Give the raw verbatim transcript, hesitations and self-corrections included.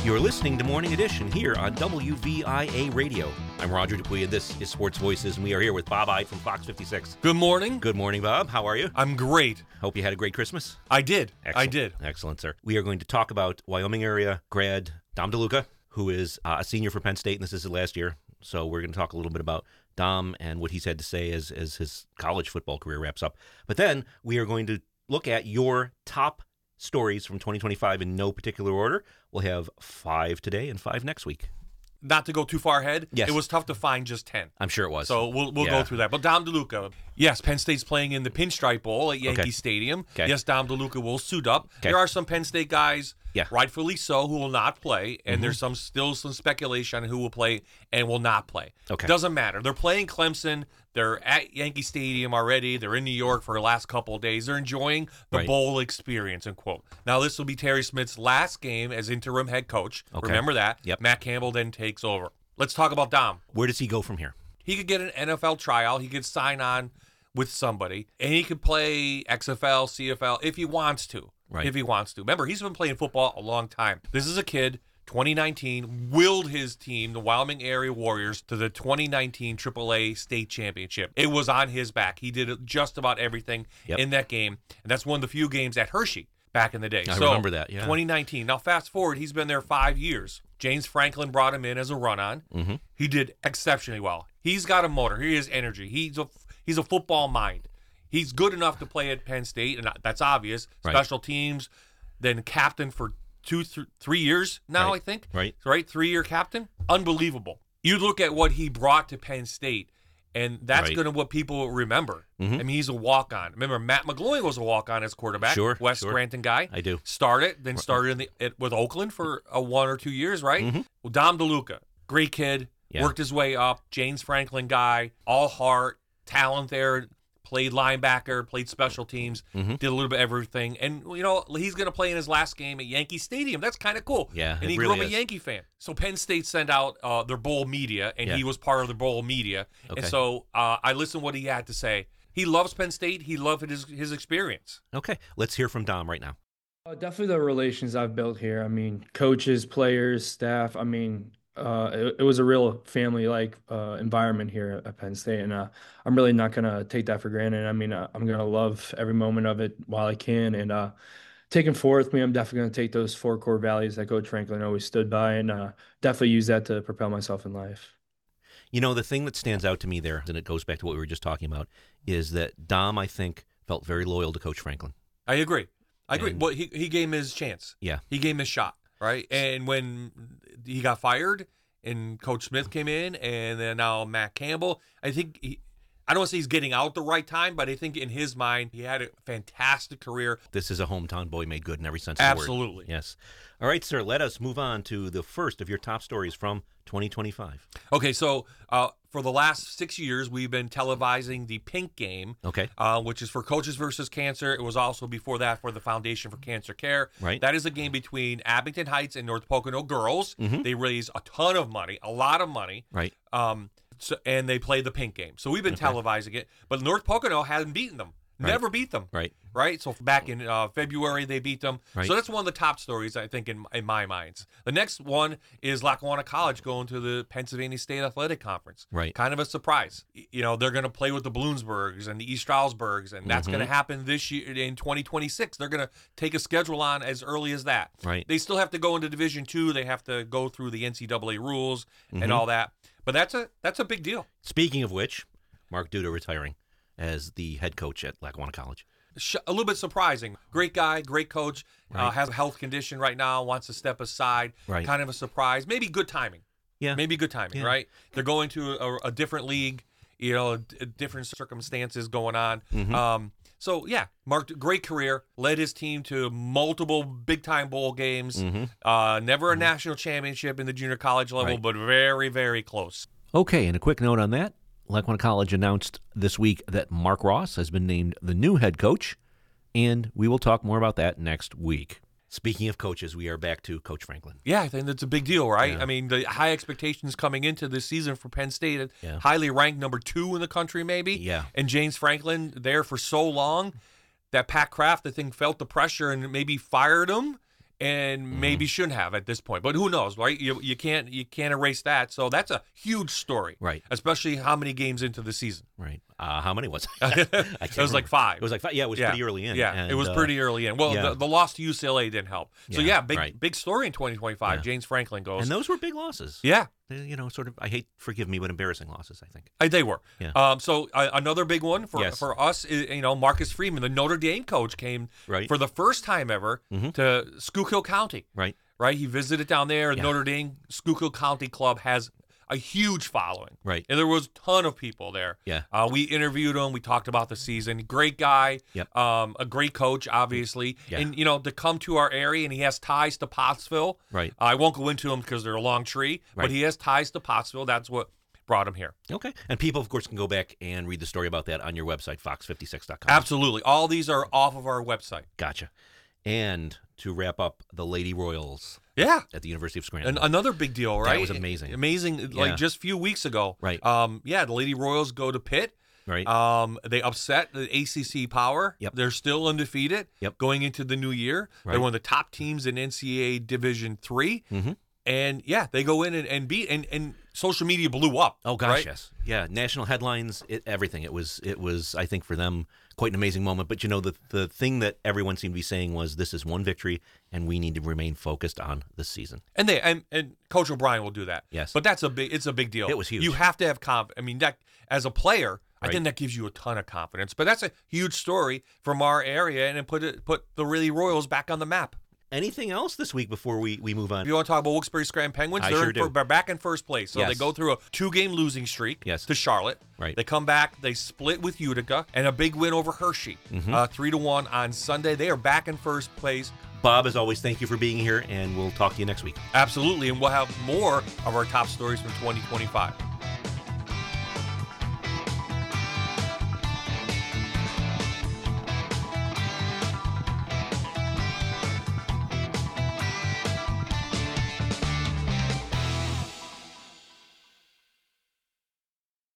You're listening to Morning Edition here on W V I A Radio. I'm Roger Dupuy, and this is Sports Voices, and we are here with Bob Ide from Fox fifty-six. Good morning. Good morning, Bob. How are you? I'm great. Hope you had a great Christmas. I did. Excellent. I did. Excellent, sir. We are going to talk about Wyoming area grad Dom DeLuca, who is uh, a senior for Penn State, and this is his last year. So we're going to talk a little bit about Dom and what he's had to say as, as his college football career wraps up. But then we are going to look at your top stories from twenty twenty-five in no particular order. We'll have five today and five next week. Not to go too far ahead, yes. It was tough to find just ten. I'm sure it was. So we'll we'll yeah. go through that. But Dom DeLuca, yes, Penn State's playing in the Pinstripe Bowl at Yankee okay. Stadium. Okay. Yes, Dom DeLuca will suit up. Okay. There are some Penn State guys, yeah. rightfully so, who will not play, and mm-hmm. there's some still some speculation on who will play and will not play. Okay. Doesn't matter. They're playing Clemson. They're at Yankee Stadium already. They're in New York for the last couple of days. They're enjoying the right. bowl experience, end quote. Now, this will be Terry Smith's last game as interim head coach. Okay. Remember that. Yep. Matt Campbell then takes over. Let's talk about Dom. Where does he go from here? He could get an N F L tryout. He could sign on with somebody, and he could play X F L, C F L if he wants to. Right. If he wants to. Remember, he's been playing football a long time. This is a kid, twenty nineteen, willed his team, the Wyoming Area Warriors, to the twenty nineteen triple A state championship. It was on his back. He did just about everything yep. in that game, and that's one of the few games at Hershey back in the day. I so, remember that, yeah. twenty nineteen. Now, fast forward, he's been there five years. James Franklin brought him in as a run-on. Mm-hmm. He did exceptionally well. He's got a motor. He has energy. He's a he's a football mind. He's good enough to play at Penn State, and that's obvious. Right. Special teams, then captain for two, th- three years now, right. I think. Right. Right? Three-year captain? Unbelievable. You look at what he brought to Penn State, and that's right. going to what people remember. Mm-hmm. I mean, he's a walk-on. Remember, Matt McGloin was a walk-on as quarterback. Sure, West sure. Scranton guy. I do. Started, then started in the, it, with Oakland for a one or two years, right? Mm-hmm. Well, Dom DeLuca, great kid, yeah. worked his way up. James Franklin guy, all heart, talent there. Played linebacker, played special teams, mm-hmm. did a little bit of everything. And, you know, he's going to play in his last game at Yankee Stadium. That's kind of cool. Yeah, And it he really grew up is. a Yankee fan. So Penn State sent out uh, their bowl media, and yeah. he was part of the bowl media. Okay. And so uh, I listened to what he had to say. He loves Penn State. He loved his, his experience. Okay, let's hear from Dom right now. Uh, definitely the relations I've built here. I mean, coaches, players, staff. I mean, uh, it, it was a real family-like uh, environment here at Penn State, and uh, I'm really not going to take that for granted. I mean, uh, I'm going to love every moment of it while I can, and uh, taking forward with me, I'm definitely going to take those four core values that Coach Franklin always stood by, and uh, definitely use that to propel myself in life. You know, the thing that stands out to me there, and it goes back to what we were just talking about, is that Dom, I think, felt very loyal to Coach Franklin. I agree. I agree. And- Well, he, he gave him his chance. Yeah. He gave him his shot, right? And when he got fired and Coach Smith came in and then now Matt Campbell, I think he, I don't want to say he's getting out the right time, but I think in his mind, he had a fantastic career. This is a hometown boy made good in every sense of the word. Absolutely. Yes. All right, sir, let us move on to the first of your top stories from twenty twenty-five. Okay, so uh, for the last six years, we've been televising the Pink Game, Okay. uh, which is for Coaches versus Cancer. It was also before that for the Foundation for Cancer Care. Right. That is a game between Abington Heights and North Pocono girls. Mhm. They raise a ton of money, a lot of money. Right. Um, so, and they play the Pink Game. So we've been Okay. televising it, but North Pocono hasn't beaten them. Right. Never beat them. Right. Right. So back in uh, February, they beat them. Right. So that's one of the top stories, I think, in in my minds. The next one is Lackawanna College going to the Pennsylvania State Athletic Conference. Right. Kind of a surprise. Y- You know, they're going to play with the Bloomsburgs and the East Stroudsburgs, and that's Mhm. going to happen this year in twenty twenty-six. They're going to take a schedule on as early as that. Right. They still have to go into Division Two. They have to go through the N C double A rules Mhm. and all that. But that's a that's a big deal. Speaking of which, Mark Duda retiring as the head coach at Lackawanna College. Sh- A little bit surprising. Great guy, great coach. Uh, Right. has a health condition right now. Wants to step aside. Right. Kind of a surprise. Maybe good timing. Yeah. Maybe good timing. Yeah. Right. They're going to a, a different league. You know, d- different circumstances going on. Mhm. Um, so yeah, Mark, great career. Led his team to multiple big time bowl games. Mhm. Uh, never a national championship in the junior college level, Right. but very, very close. Okay, and a quick note on that. Lackawanna College announced this week that Mark Ross has been named the new head coach, and we will talk more about that next week. Speaking of coaches, we are back to Coach Franklin. Yeah, I think that's a big deal, right? Yeah. I mean, the high expectations coming into this season for Penn State, Yeah. highly ranked number two in the country, maybe. Yeah. And James Franklin there for so long that Pat Kraft, I think, felt the pressure and maybe fired him. and maybe shouldn't have at this point. But who knows, right? You you can't you can't erase that. So that's a huge story, Right. Especially how many games into the season. Right. Uh, how many was it? I can't It was remember. like five. It was like five. Yeah, it was Yeah. pretty early in. Yeah, and, it was uh, pretty early in. Well, yeah. the, the loss to U C L A didn't help. So Yeah, yeah, big right. big story in twenty twenty-five. Yeah. James Franklin goes. And those were big losses. yeah, They, You know, sort of. I hate, forgive me, but embarrassing losses. I think. Uh, they were. Yeah. Um, so uh, another big one for Yes. for us, is, you know, Marcus Freeman, the Notre Dame coach, came Right. for the first time ever Mhm. to Schuylkill County. Right. Right, he visited down there. Yeah. Notre Dame Schuylkill County Club has a huge following. Right. And there was a ton of people there. Yeah. Uh, we interviewed him. We talked about the season. Great guy. Yep. Um, a great coach, obviously. Yeah. And, you know, to come to our area, and he has ties to Pottsville. Right. I won't go into them because they're a long tree, Right. but he has ties to Pottsville. That's what brought him here. Okay. And people, of course, can go back and read the story about that on your website, fox fifty-six dot com. Absolutely. All these are off of our website. Gotcha. And to wrap up, the Lady Royals Yeah. at the University of Scranton. And another big deal, right? was amazing. Amazing. Yeah. Like just a few weeks ago. Right. Um, yeah, the Lady Royals go to Pitt. right. Um, they upset the A C C Power. Yep. They're still undefeated. Yep. Going into the new year, Right. they're one of the top teams in N C A A Division Three. Mhm. And yeah, they go in and, and beat, and, and social media blew up. Oh gosh, right? yes, yeah. National headlines, it, everything. It was, it was. I think for them, quite an amazing moment. But you know, the the thing that everyone seemed to be saying was, this is one victory, and we need to remain focused on this season. And they and, and Coach O'Brien will do that. Yes. But that's a big. It's a big deal. It was huge. You have to have confidence. I mean, that as a player, I Right. think that gives you a ton of confidence. But that's a huge story from our area, and it put it put the Lady Royals back on the map. Anything else this week before we, we move If on? you want to talk about Wilkes-Barre Scranton Penguins, I they're, sure in, do. they're back in first place. So Yes. they go through a two-game losing streak Yes. to Charlotte. Right. They come back, they split with Utica, and a big win over Hershey, Mm-hmm. uh, three to one on Sunday. They are back in first place. Bob, as always, thank you for being here, and we'll talk to you next week. Absolutely, and we'll have more of our top stories from twenty twenty-five.